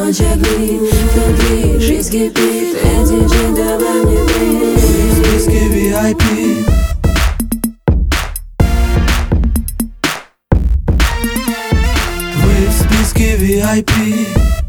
ночь огни, внутри жизнь кипит, диджей, давай мне бит. В списке VIP. Вы в списке VIP.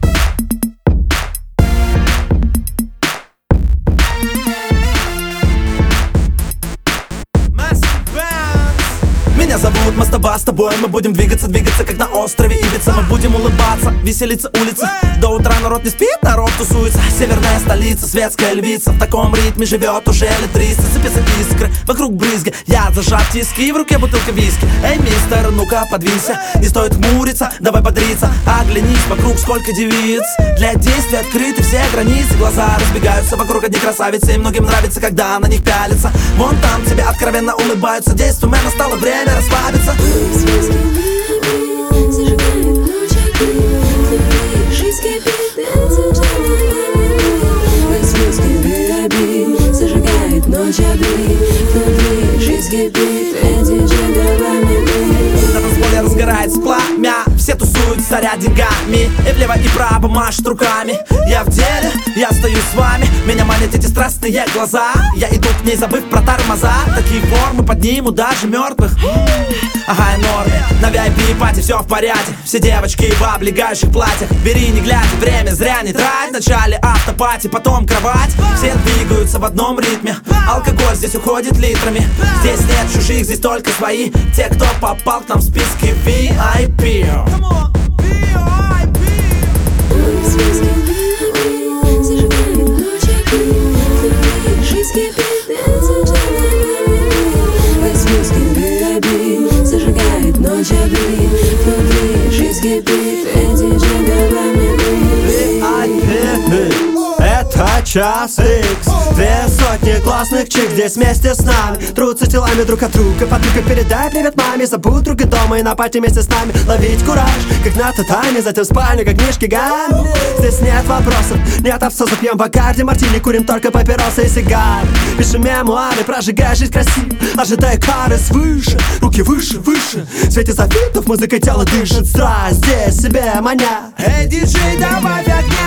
Меня зовут Мастаба, с тобой мы будем двигаться, как на острове Ибица. Мы будем улыбаться, веселиться улицы. До утра народ не спит, народ тусуется. Северная столица, светская львица. В таком ритме живет уже лет 300. Сыпятся искры, вокруг брызги. Я зажат тиски, в руке бутылка виски. Эй, мистер, ну-ка подвинься. Не стоит хмуриться, давай бодриться. Оглянись вокруг, сколько девиц. Для действий открыты все границы. Глаза разбегаются вокруг одни красавицы. И многим нравится, когда на них пялятся. Вон там тебе откровенно улыбаются. Действуй, мэн, настало время расслабиться. В списке VIP, зажигает ночь огни, внутри жизнь кипит, в списке VIP, зажигает ночь огни, внутри жизнь кипит, диджей, давай мне бит. На танцполе разгорается пламя, все тусуются ряд деньгами, и влево и право машут руками. Я в деле, я стою с вами, меня манят эти страстные глаза. Я иду к ней, забыв про тормоза. Такие формы поднимут даже мертвых. Ага, я норме, на VIP-пати все в порядке. Все девочки в облегающих платьях. Бери не глядя, время зря не трать. Вначале автопати, потом кровать. Все двигаются в одном ритме. Алкоголь здесь уходит литрами. Здесь нет чужих, здесь только свои. Те, кто попал к нам в списке VIP. В списке VIP, зажигает ночь огни, внутри жизнь кипит, диджей, давай мне бит. В списке VIP, зажигает ночь огни, внутри жизнь кипит, диджей, давай мне бит. VIP. Это час X. 200 классных чик здесь вместе с нами. Трутся телами друг от друга. Подруга, передай привет маме. Забудь друга дома и на пати вместе с нами. Ловить кураж, как на татами. Затем в спальню, как книжки гамми. Здесь нет вопросов, нет абсосов. Пьем Бакарди, мартини, курим только папиросы и сигары. Пишем мемуары, прожигая жизнь красиво. Ожидая кары свыше, руки выше, выше. В свете софитов музыкой тело дышит. Страсть здесь себе маня. Эй, диджей, давай в огне.